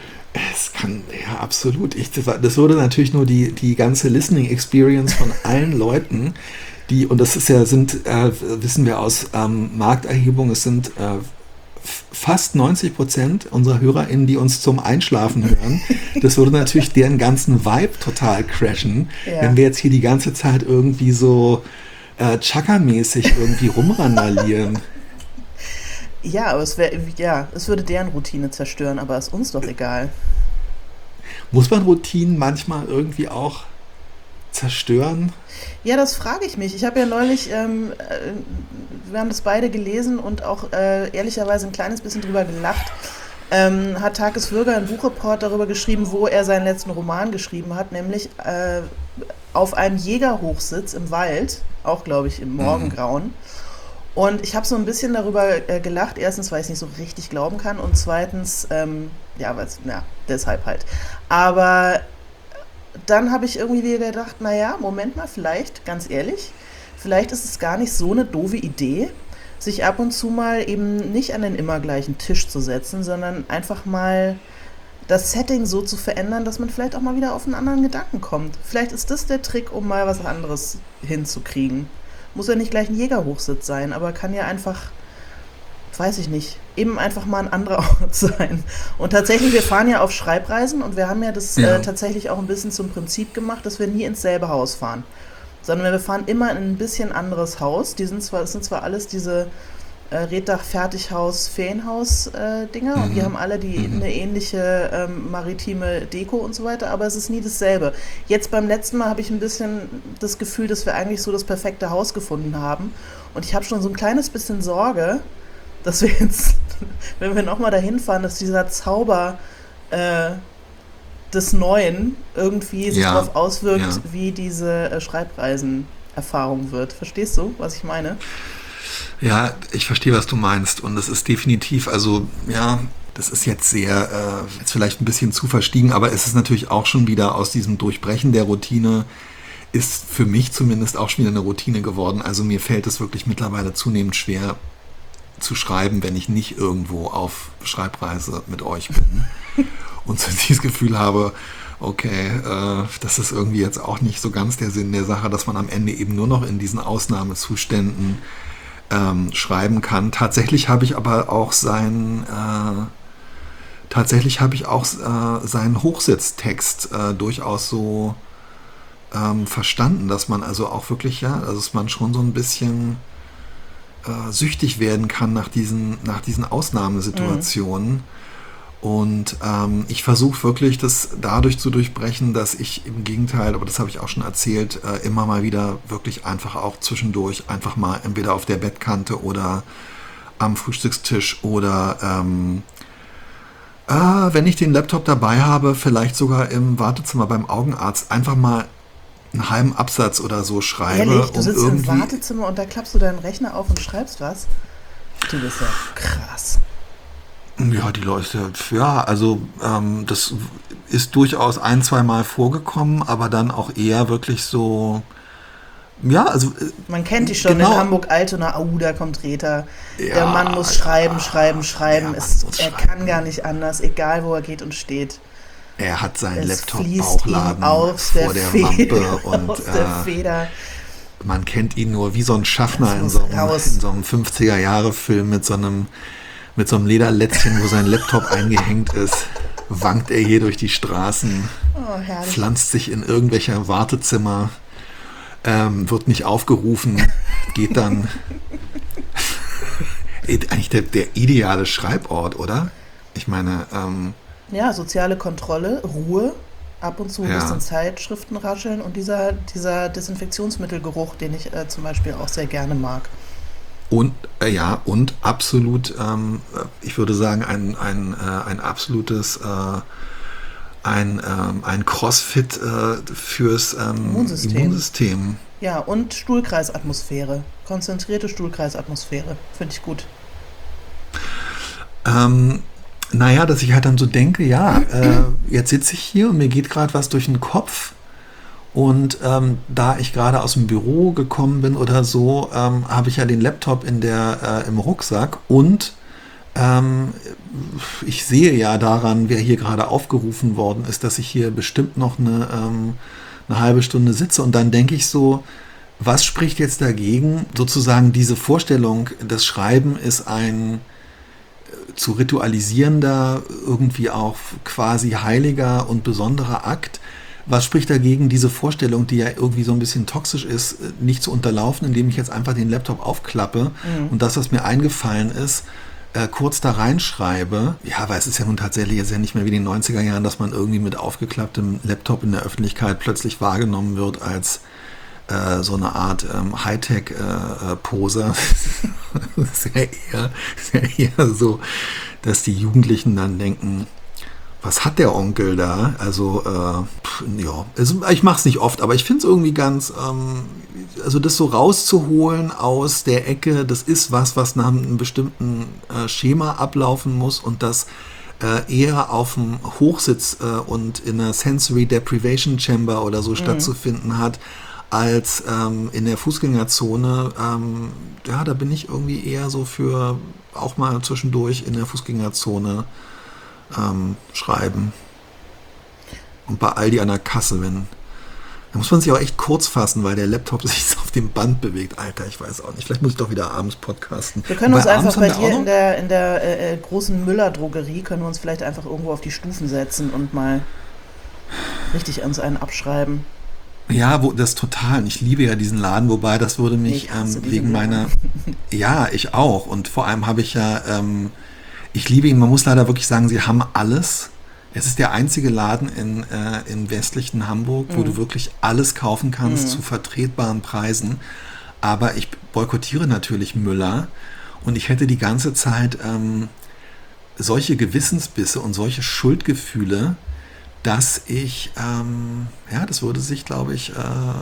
Es kann, ja, absolut. Ich, das, das würde natürlich nur die, die ganze Listening Experience von allen Leuten, die, und das ist ja, sind, äh, wissen wir aus ähm, Markterhebung, es sind äh, f- fast neunzig Prozent unserer HörerInnen, die uns zum Einschlafen hören. Das würde natürlich deren ganzen Vibe total crashen, Ja. wenn wir jetzt hier die ganze Zeit irgendwie so äh, Chaka-mäßig irgendwie rumrandalieren. Ja, aber es wäre, ja, es würde deren Routine zerstören, aber ist uns doch egal. Muss man Routinen manchmal irgendwie auch zerstören? Ja, das frage ich mich. Ich habe ja neulich, ähm, äh, wir haben das beide gelesen und auch äh, ehrlicherweise ein kleines bisschen drüber gelacht. Ähm, hat Takis Würger einen Buchreport darüber geschrieben, wo er seinen letzten Roman geschrieben hat, nämlich äh, auf einem Jägerhochsitz im Wald, auch glaube ich im Morgengrauen. Und ich habe so ein bisschen darüber äh, gelacht, erstens, weil ich es nicht so richtig glauben kann und zweitens, ähm, ja, weil's, ja, deshalb halt. Aber dann habe ich irgendwie wieder gedacht, naja, Moment mal, vielleicht, ganz ehrlich, vielleicht ist es gar nicht so eine doofe Idee, sich ab und zu mal eben nicht an den immer gleichen Tisch zu setzen, sondern einfach mal das Setting so zu verändern, dass man vielleicht auch mal wieder auf einen anderen Gedanken kommt. Vielleicht ist das der Trick, um mal was anderes hinzukriegen. Muss ja nicht gleich ein Jägerhochsitz sein, aber kann ja einfach, weiß ich nicht, eben einfach mal ein anderer Ort sein. Und tatsächlich, wir fahren ja auf Schreibreisen und wir haben ja das Ja. äh, tatsächlich auch ein bisschen zum Prinzip gemacht, dass wir nie ins selbe Haus fahren, sondern wir fahren immer in ein bisschen anderes Haus. Die sind zwar, das sind zwar alles diese äh, Reddach, Fertighaus, Ferienhaus äh, Dinger und die haben alle die eine ähnliche ähm, maritime Deko und so weiter, aber es ist nie dasselbe. Jetzt beim letzten Mal habe ich ein bisschen das Gefühl, dass wir eigentlich so das perfekte Haus gefunden haben und ich habe schon so ein kleines bisschen Sorge, dass wir jetzt, wenn wir nochmal dahin fahren, dass dieser Zauber äh, des Neuen irgendwie sich Ja, darauf auswirkt, ja. wie diese äh, Schreibreisen-Erfahrung wird. Verstehst du, was ich meine? Ja, ich verstehe, was du meinst. Und es ist definitiv, also ja, das ist jetzt sehr, äh, jetzt vielleicht ein bisschen zu verstiegen, aber es ist natürlich auch schon wieder aus diesem Durchbrechen der Routine, ist für mich zumindest auch schon wieder eine Routine geworden. Also mir fällt es wirklich mittlerweile zunehmend schwer zu schreiben, wenn ich nicht irgendwo auf Schreibreise mit euch bin. Und so dieses Gefühl habe, okay, äh, das ist irgendwie jetzt auch nicht so ganz der Sinn der Sache, dass man am Ende eben nur noch in diesen Ausnahmezuständen ähm, schreiben kann. Tatsächlich habe ich aber auch sein, äh, tatsächlich habe ich auch äh, seinen Hochsitztext äh, durchaus so ähm, verstanden, dass man also auch wirklich, ja, also dass man schon so ein bisschen äh, süchtig werden kann nach diesen, nach diesen Ausnahmesituationen. Und ähm, ich versuche wirklich, das dadurch zu durchbrechen, dass ich im Gegenteil, aber das habe ich auch schon erzählt, äh, immer mal wieder wirklich einfach auch zwischendurch einfach mal entweder auf der Bettkante oder am Frühstückstisch oder ähm, äh, wenn ich den Laptop dabei habe, vielleicht sogar im Wartezimmer beim Augenarzt einfach mal einen halben Absatz oder so schreibe. Ehrlich? Du um sitzt irgendwie im Wartezimmer und da klappst du deinen Rechner auf und schreibst was? Du bist ja krass. Ja, die Leute, ja, also ähm, das ist durchaus ein, zwei Mal vorgekommen, aber dann auch eher wirklich so, ja, also äh, Man kennt dich schon genau. in Hamburg-Altona. Au, da kommt Reta. Ja, Der Mann muss schreiben, schreiben, schreiben. der Mann Es, muss er schreiben. kann gar nicht anders, egal wo er geht und steht. Er hat seinen Es fließt ihm Laptop-Bauchladen aus vor der, der Feder, Wampe und aus der äh, Feder. man kennt ihn nur wie so ein Schaffner Das in muss so, einem, raus. in so einem fünfziger-Jahre-Film mit so einem mit so einem Lederlätzchen, wo sein Laptop eingehängt ist, wankt er hier durch die Straßen, Oh, herrlich. pflanzt sich in irgendwelcher Wartezimmer, ähm, wird nicht aufgerufen, geht dann. Eigentlich der, der ideale Schreibort, oder? Ich meine, ähm, Ja, soziale Kontrolle, Ruhe, ab und zu ein Ja. bisschen Zeitschriften rascheln und dieser, dieser Desinfektionsmittelgeruch, den ich äh, zum Beispiel auch sehr gerne mag. und äh, ja, und absolut, ähm, ich würde sagen, ein, ein, äh, ein absolutes äh, ein, ähm, ein Crossfit äh, fürs ähm, Immunsystem. Immunsystem. Ja, und Stuhlkreisatmosphäre. Konzentrierte Stuhlkreisatmosphäre. Finde ich gut. Ähm, naja, dass ich halt dann so denke, ja, äh, jetzt sitze ich hier und mir geht gerade was durch den Kopf. Und ähm, da ich gerade aus dem Büro gekommen bin oder so, ähm, habe ich ja den Laptop in der, äh, im Rucksack und ähm, ich sehe ja daran, wer hier gerade aufgerufen worden ist, dass ich hier bestimmt noch eine, ähm, eine halbe Stunde sitze. Und dann denke ich so, was spricht jetzt dagegen? Sozusagen diese Vorstellung, das Schreiben ist ein zu ritualisierender, irgendwie auch quasi heiliger und besonderer Akt. Was spricht dagegen, diese Vorstellung, die ja irgendwie so ein bisschen toxisch ist, nicht zu unterlaufen, indem ich jetzt einfach den Laptop aufklappe Mhm. und das, was mir eingefallen ist, äh, kurz da reinschreibe. Ja, weil es ist ja nun tatsächlich jetzt ja nicht mehr wie in den neunziger Jahren, dass man irgendwie mit aufgeklapptem Laptop in der Öffentlichkeit plötzlich wahrgenommen wird als äh, so eine Art ähm, Hightech-Poser. Das ist ja eher, ist ja eher so, dass die Jugendlichen dann denken, was hat der Onkel da? Also, äh, pff, ja, also ich mache es nicht oft, aber ich finde es irgendwie ganz, ähm, also das so rauszuholen aus der Ecke, das ist was, was nach einem bestimmten äh, Schema ablaufen muss und das äh, eher auf dem Hochsitz äh, und in einer Sensory Deprivation Chamber oder so stattzufinden hat, als ähm, in der Fußgängerzone. Ähm, ja, da bin ich irgendwie eher so für auch mal zwischendurch in der Fußgängerzone ähm, schreiben. Und bei Aldi an der Kasse, wenn. Da muss man sich auch echt kurz fassen, weil der Laptop sich so auf dem Band bewegt. Alter, ich weiß auch nicht. Vielleicht muss ich doch wieder abends podcasten. Wir können Und uns bei einfach abends bei haben wir dir auch in noch- der, in der äh, äh, großen Müller-Drogerie, können wir uns vielleicht einfach irgendwo auf die Stufen setzen und mal richtig uns einen abschreiben. Ja, wo, das total. Ich liebe ja diesen Laden, wobei das würde mich Ich hasse ähm, diesen wegen Laden. meiner. Ja, ich auch. Und vor allem habe ich ja. Ähm, ich liebe ihn. Man muss leider wirklich sagen, sie haben alles. Es ist der einzige Laden in, äh, im westlichen Hamburg, wo Mhm. du wirklich alles kaufen kannst Mhm. zu vertretbaren Preisen. Aber ich boykottiere natürlich Müller und ich hätte die ganze Zeit ähm, solche Gewissensbisse und solche Schuldgefühle, dass ich, ähm, ja, das würde sich, glaube ich, äh,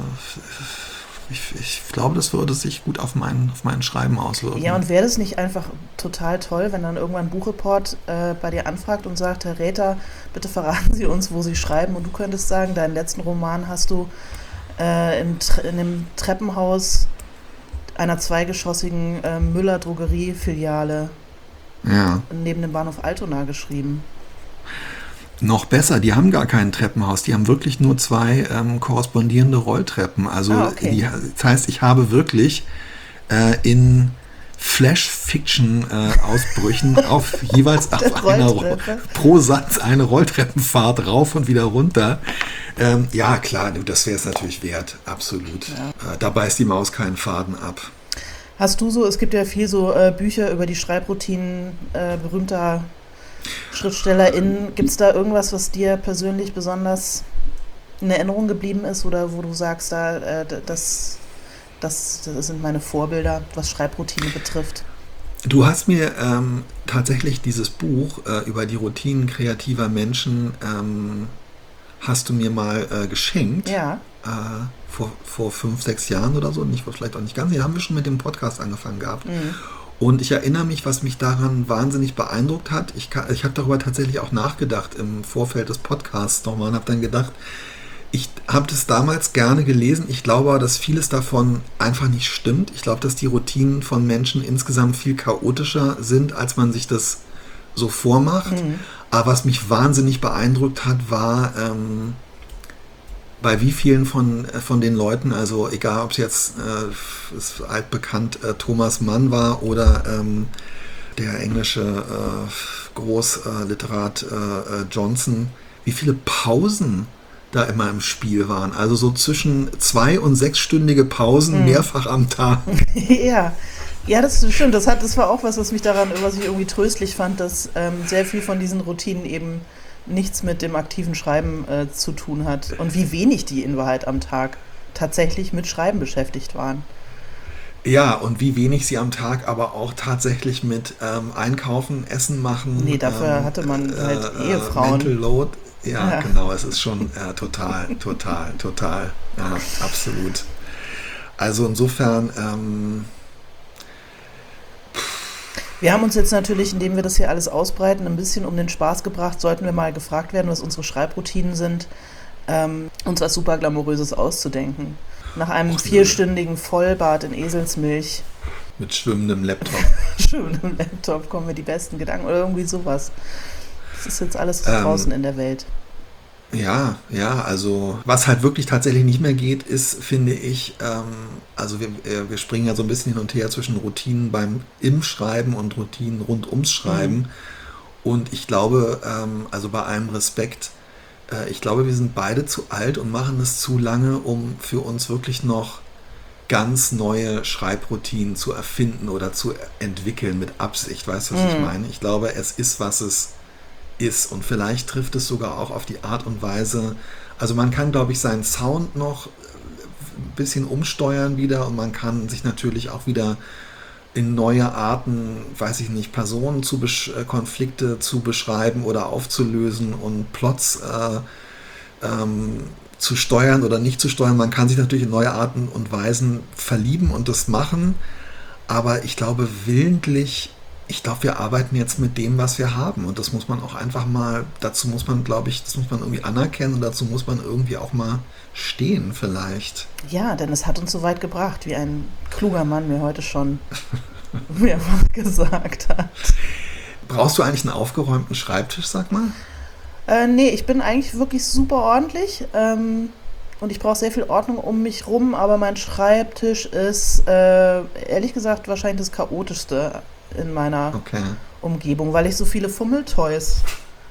ich, ich glaube, das würde sich gut auf mein, auf mein Schreiben auswirken. Ja, und wäre das nicht einfach total toll, wenn dann irgendwann ein Buchreport äh, bei dir anfragt und sagt, Herr Räther, bitte verraten Sie uns, wo Sie schreiben, und du könntest sagen, deinen letzten Roman hast du äh, im, Tre- in einem Treppenhaus einer zweigeschossigen äh, Müller-Drogerie-Filiale Ja. neben dem Bahnhof Altona geschrieben. Noch besser, die haben gar kein Treppenhaus, die haben wirklich nur zwei ähm, korrespondierende Rolltreppen. Also Ah, okay. die, das heißt, ich habe wirklich äh, in Flash-Fiction-Ausbrüchen auf jeweils auf Der einer, Rolltreppe. pro Satz eine Rolltreppenfahrt rauf und wieder runter. Ähm, ja, klar, du, das wäre es natürlich wert, absolut. Ja. Äh, da beißt die Maus keinen Faden ab. Hast du so, es gibt ja viel so äh, Bücher über die Schreibroutinen äh, berühmter SchriftstellerInnen, gibt es da irgendwas, was dir persönlich besonders in Erinnerung geblieben ist oder wo du sagst, da, äh, das, das, das sind meine Vorbilder, was Schreibroutine betrifft? Du hast mir ähm, tatsächlich dieses Buch äh, über die Routinen kreativer Menschen ähm, hast du mir mal äh, geschenkt. Ja. Äh, vor, vor fünf, sechs Jahren oder so, nicht, vielleicht auch nicht ganz. Die haben wir schon mit dem Podcast angefangen gehabt. Mhm. Und ich erinnere mich, was mich daran wahnsinnig beeindruckt hat. Ich, kann- ich habe darüber tatsächlich auch nachgedacht im Vorfeld des Podcasts nochmal und habe dann gedacht, ich habe das damals gerne gelesen. Ich glaube aber, dass vieles davon einfach nicht stimmt. Ich glaube, dass die Routinen von Menschen insgesamt viel chaotischer sind, als man sich das so vormacht. Mhm. Aber was mich wahnsinnig beeindruckt hat, war, ähm, bei wie vielen von, äh, von den Leuten, also egal ob es jetzt äh, ist altbekannt äh, Thomas Mann war oder ähm, der englische äh, Großliterat äh, äh, Johnson, wie viele Pausen da immer im Spiel waren. Also so zwischen zwei- und sechsstündige Pausen Mhm. mehrfach am Tag. Ja. Ja, das stimmt. Das hat, das war auch was, was mich daran, was ich irgendwie tröstlich fand, dass ähm, sehr viel von diesen Routinen eben nichts mit dem aktiven Schreiben äh, zu tun hat. Und wie wenig die in Wahrheit am Tag tatsächlich mit Schreiben beschäftigt waren. Ja, und wie wenig sie am Tag aber auch tatsächlich mit ähm, Einkaufen, Essen machen. Nee, dafür ähm, hatte man halt äh, Ehefrauen. Mental Load. Ja, Ja. genau, es ist schon äh, total, total, total. Ja, absolut. Also insofern, ähm, Wir haben uns jetzt natürlich, indem wir das hier alles ausbreiten, ein bisschen um den Spaß gebracht, sollten wir mal gefragt werden, was unsere Schreibroutinen sind, ähm, uns was super Glamouröses auszudenken. Nach einem Och, nö. vierstündigen Vollbad in Eselsmilch, mit schwimmendem Laptop. schön im Laptop, kommen mir die besten Gedanken oder irgendwie sowas. Das ist jetzt alles Ähm, draußen in der Welt. Ja, ja, also was halt wirklich tatsächlich nicht mehr geht, ist, finde ich, ähm, also wir, äh, wir springen ja so ein bisschen hin und her zwischen Routinen beim im Schreiben und Routinen rund ums Schreiben. Und ich glaube, ähm, also bei allem Respekt, äh, ich glaube, wir sind beide zu alt und machen es zu lange, um für uns wirklich noch ganz neue Schreibroutinen zu erfinden oder zu entwickeln mit Absicht. Weißt du, was ich Mhm. meine? Ich glaube, es ist, was es ist. Und vielleicht trifft es sogar auch auf die Art und Weise. Also man kann, glaube ich, seinen Sound noch ein bisschen umsteuern wieder und man kann sich natürlich auch wieder in neue Arten, weiß ich nicht, Personen zu besch äh, Konflikte zu beschreiben oder aufzulösen und Plots äh, ähm, zu steuern oder nicht zu steuern. Man kann sich natürlich in neue Arten und Weisen verlieben und das machen, aber ich glaube willentlich, ich glaube, wir arbeiten jetzt mit dem, was wir haben und das muss man auch einfach mal, dazu muss man, glaube ich, das muss man irgendwie anerkennen und dazu muss man irgendwie auch mal stehen vielleicht. Ja, denn es hat uns so weit gebracht, wie ein kluger Mann mir heute schon mehrfach gesagt hat. Brauchst du eigentlich einen aufgeräumten Schreibtisch, sag mal? Äh, nee, ich bin eigentlich wirklich super ordentlich ähm, und ich brauche sehr viel Ordnung um mich rum, aber mein Schreibtisch ist äh, ehrlich gesagt wahrscheinlich das chaotischste in meiner Okay. Umgebung, weil ich so viele Fummeltoys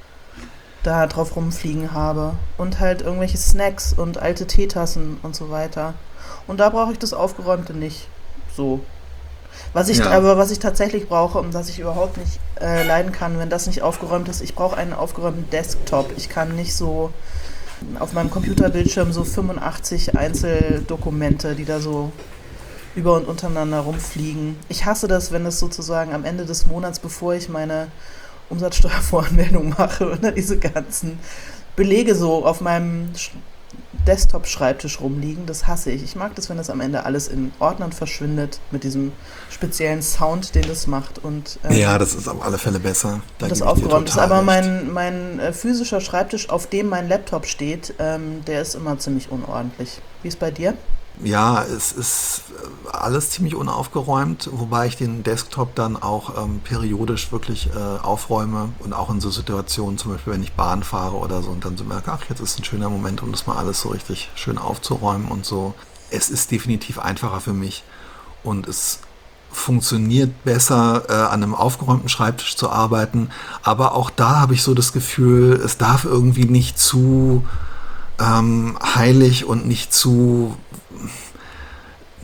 da drauf rumfliegen habe und halt irgendwelche Snacks und alte Teetassen und so weiter. Und da brauche ich das Aufgeräumte nicht so. Was ich Ja. aber, was ich tatsächlich brauche und was ich überhaupt nicht äh, leiden kann, wenn das nicht aufgeräumt ist, ich brauche einen aufgeräumten Desktop. Ich kann nicht so auf meinem Computerbildschirm so fünfundachtzig Einzeldokumente, die da so über und untereinander rumfliegen. Ich hasse das, wenn es sozusagen am Ende des Monats, bevor ich meine Umsatzsteuervoranmeldung mache, oder diese ganzen Belege so auf meinem Sch- Desktop-Schreibtisch rumliegen. Das hasse ich. Ich mag das, wenn das am Ende alles in Ordnern verschwindet, mit diesem speziellen Sound, den das macht. Und ähm, Ja, das ist auf alle Fälle besser. Da das gebe ich dir aufgeräumt ist. total Aber recht. mein, mein äh, physischer Schreibtisch, auf dem mein Laptop steht, ähm, der ist immer ziemlich unordentlich. Wie ist bei dir? Ja, es ist äh, alles ziemlich unaufgeräumt, wobei ich den Desktop dann auch ähm, periodisch wirklich äh, aufräume und auch in so Situationen, zum Beispiel wenn ich Bahn fahre oder so und dann so merke, ach, jetzt ist ein schöner Moment, um das mal alles so richtig schön aufzuräumen und so. Es ist definitiv einfacher für mich und es funktioniert besser, äh, an einem aufgeräumten Schreibtisch zu arbeiten, aber auch da habe ich so das Gefühl, es darf irgendwie nicht zu ähm, heilig und nicht zu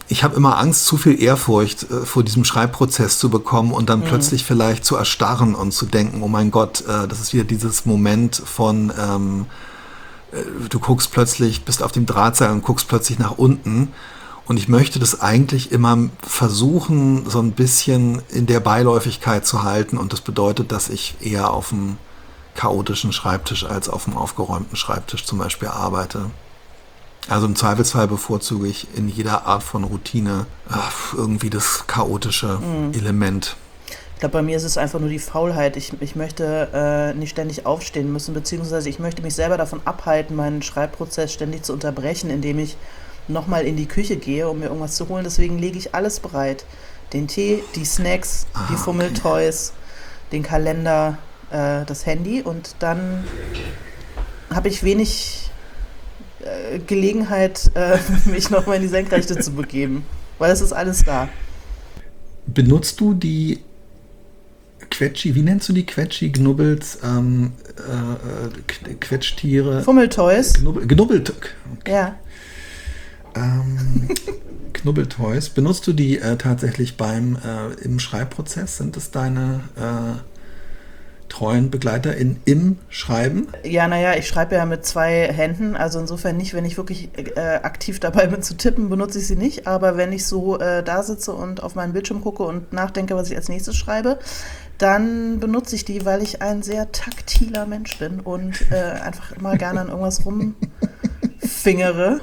ich habe immer Angst, zu viel Ehrfurcht äh, vor diesem Schreibprozess zu bekommen und dann mhm. plötzlich vielleicht zu erstarren und zu denken, oh mein Gott, äh, das ist wieder dieses Moment von, ähm, äh, du guckst plötzlich, bist auf dem Drahtseil und guckst plötzlich nach unten. Und ich möchte das eigentlich immer versuchen, so ein bisschen in der Beiläufigkeit zu halten. Und das bedeutet, dass ich eher auf dem chaotischen Schreibtisch als auf dem aufgeräumten Schreibtisch zum Beispiel arbeite. Also im Zweifelsfall bevorzuge ich in jeder Art von Routine ach, irgendwie das chaotische mhm. Element. Ich glaube, bei mir ist es einfach nur die Faulheit. Ich, ich möchte äh, nicht ständig aufstehen müssen, beziehungsweise ich möchte mich selber davon abhalten, meinen Schreibprozess ständig zu unterbrechen, indem ich nochmal in die Küche gehe, um mir irgendwas zu holen. Deswegen lege ich alles bereit. Den Tee, die Snacks, ah, die Fummeltoys, okay. den Kalender, äh, das Handy. Und dann habe ich wenig äh, Gelegenheit, äh, mich nochmal in die Senkrechte zu begeben. Weil es ist alles da. Benutzt du die Quetschi, wie nennst du die Quetschi, Knubbels, ähm, äh, Quetschtiere? Fummeltoys. Knubbel, Knubbelt. Okay. Ja. Ähm, Knubbeltoys. Benutzt du die äh, tatsächlich beim äh, im Schreibprozess? Sind es deine äh, treuen Begleiter in, im Schreiben? Ja, naja, ich schreibe ja mit zwei Händen, also insofern nicht, wenn ich wirklich äh, aktiv dabei bin zu tippen, benutze ich sie nicht, aber wenn ich so äh, da sitze und auf meinen Bildschirm gucke und nachdenke, was ich als nächstes schreibe, dann benutze ich die, weil ich ein sehr taktiler Mensch bin und äh, einfach immer gerne an irgendwas rumfingere.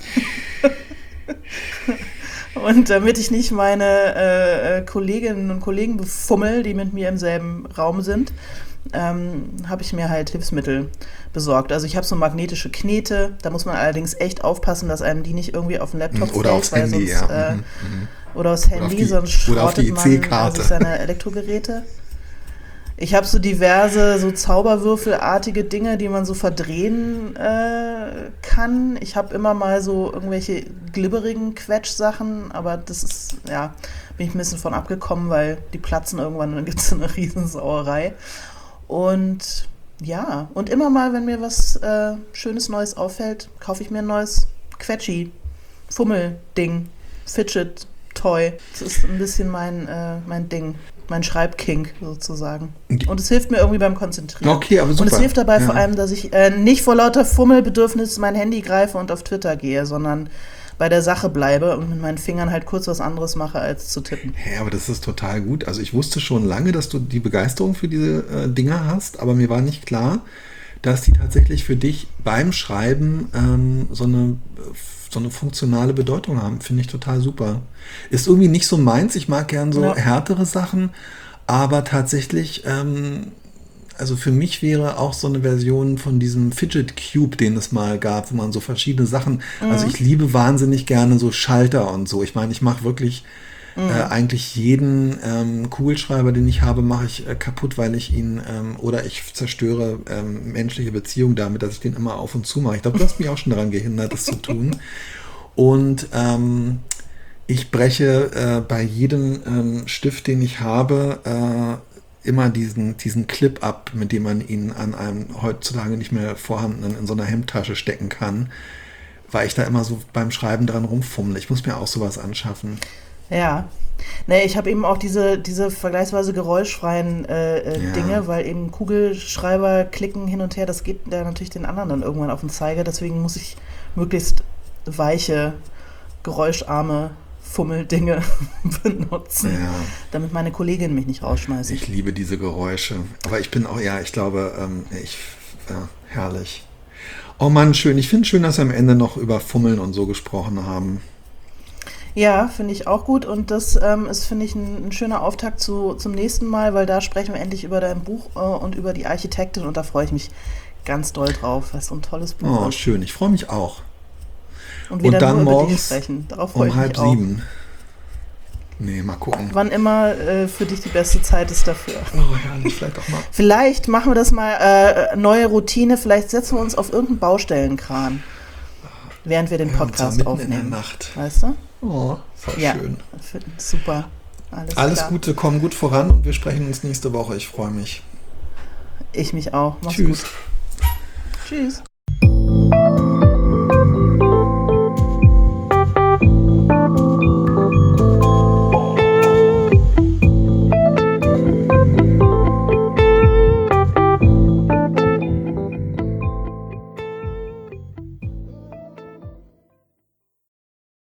Und damit ich nicht meine äh, Kolleginnen und Kollegen befummel, die mit mir im selben Raum sind, ähm, habe ich mir halt Hilfsmittel besorgt. Also ich habe so magnetische Knete, da muss man allerdings echt aufpassen, dass einem die nicht irgendwie auf den Laptop oder fällt, aufs Handy, sonst, ja. äh, mhm. oder aufs Handy, oder auf die, sonst schrottet man also karte seine Elektrogeräte. Ich habe so diverse so Zauberwürfelartige Dinge, die man so verdrehen äh, kann. Ich habe immer mal so irgendwelche glibberigen Quetsch-Sachen, aber das ist, ja, bin ich ein bisschen von abgekommen, weil die platzen irgendwann und dann gibt es eine Riesensauerei. Und ja, und immer mal, wenn mir was äh, Schönes Neues auffällt, kaufe ich mir ein neues Quetschi, Fummel-Ding, Fidget-Toy. Das ist ein bisschen mein, äh, mein Ding. Mein Schreibkink sozusagen. Und es hilft mir irgendwie beim Konzentrieren. Okay, aber super. Und es hilft dabei ja. vor allem, dass ich äh, nicht vor lauter Fummelbedürfnis mein Handy greife und auf Twitter gehe, sondern bei der Sache bleibe und mit meinen Fingern halt kurz was anderes mache, als zu tippen. Ja, aber das ist total gut. Also ich wusste schon lange, dass du die Begeisterung für diese äh, Dinger hast, aber mir war nicht klar, dass die tatsächlich für dich beim Schreiben ähm, so eine so eine funktionale Bedeutung haben. Finde ich total super. Ist irgendwie nicht so meins. Ich mag gern so ja. härtere Sachen, aber tatsächlich, ähm, also für mich wäre auch so eine Version von diesem Fidget Cube, den es mal gab, wo man so verschiedene Sachen, mhm. also ich liebe wahnsinnig gerne so Schalter und so. Ich meine, ich mache wirklich mhm. äh, eigentlich jeden ähm, Kugelschreiber, den ich habe, mache ich äh, kaputt, weil ich ihn ähm, oder ich zerstöre ähm, menschliche Beziehungen damit, dass ich den immer auf und zu mache. Ich glaube, du hast mich auch schon daran gehindert, das zu tun. Und ähm, ich breche äh, bei jedem ähm, Stift, den ich habe, äh, immer diesen, diesen Clip ab, mit dem man ihn an einem heutzutage nicht mehr vorhandenen in so einer Hemdtasche stecken kann, weil ich da immer so beim Schreiben dran rumfummle. Ich muss mir auch sowas anschaffen. Ja, nee, ich habe eben auch diese, diese vergleichsweise geräuschfreien äh, äh, ja. Dinge, weil eben Kugelschreiber klicken hin und her, das geht ja natürlich den anderen dann irgendwann auf den Zeiger, deswegen muss ich möglichst weiche, geräuscharme Fummeldinge benutzen, ja. damit meine Kollegin mich nicht rausschmeißt. Ich liebe diese Geräusche, aber ich bin auch, ja, ich glaube, ähm, ich, ja, herrlich. Oh Mann, schön. Ich finde es schön, dass wir am Ende noch über Fummeln und so gesprochen haben. Ja, finde ich auch gut und das ähm, ist, finde ich, ein, ein schöner Auftakt zu, zum nächsten Mal, weil da sprechen wir endlich über dein Buch äh, und über die Architektin und da freue ich mich ganz doll drauf, weil es so ein tolles Buch ist. Oh, schön. Ich freue mich auch. Und, wieder und dann nur morgens sprechen. Darauf freue um ich mich halb auch. sieben. Nee, mal gucken. Wann immer äh, für dich die beste Zeit ist dafür. Oh, herrlich, vielleicht auch mal. Vielleicht machen wir das mal, äh, neue Routine, vielleicht setzen wir uns auf irgendeinen Baustellenkran, während wir den Podcast ja, aufnehmen. In der Nacht. Weißt du? Oh, voll ja, schön. Super. Alles, Alles Gute, komm gut voran und wir sprechen uns nächste Woche. Ich freue mich. Ich mich auch. Mach's Tschüss. gut. Tschüss.